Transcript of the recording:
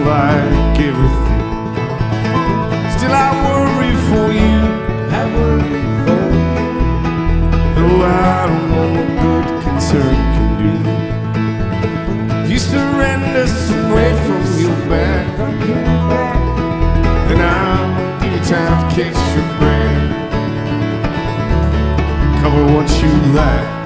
like everything. Still I worry for you, I worry for you. Though I don't know what good concern can do. You surrender some weight from your back, and I'll give you time to catch your breath. Cover what you lack.